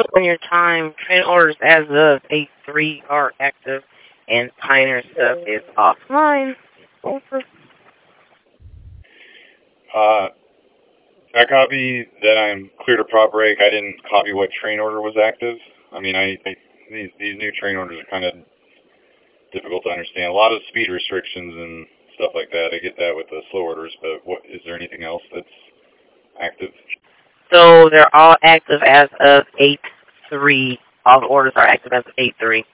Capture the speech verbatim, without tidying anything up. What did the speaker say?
on your time, train orders as of eight three are active, and Pioneer stuff is offline. Over. Uh, I copy that I'm clear to prop break. I didn't copy what train order was active. I mean, I, I these these new train orders are kind of difficult to understand. A lot of speed restrictions and stuff like that. I get that with the slow orders, but what is there anything else that's active? So they're all active as of eight three. All the orders are active as of eight three.